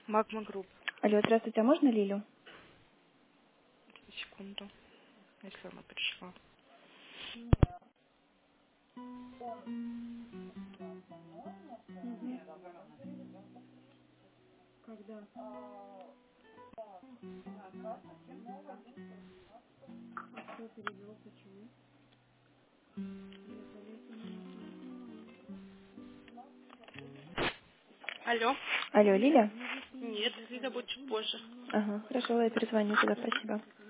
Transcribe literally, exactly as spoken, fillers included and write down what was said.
Магма Групп. Алло, здравствуйте, а можно Лилю? Секунду, если она пришла. Алло. Алло, Лиля? Нет, Лиля будет чуть позже. Ага, хорошо, я перезвоню тогда, спасибо.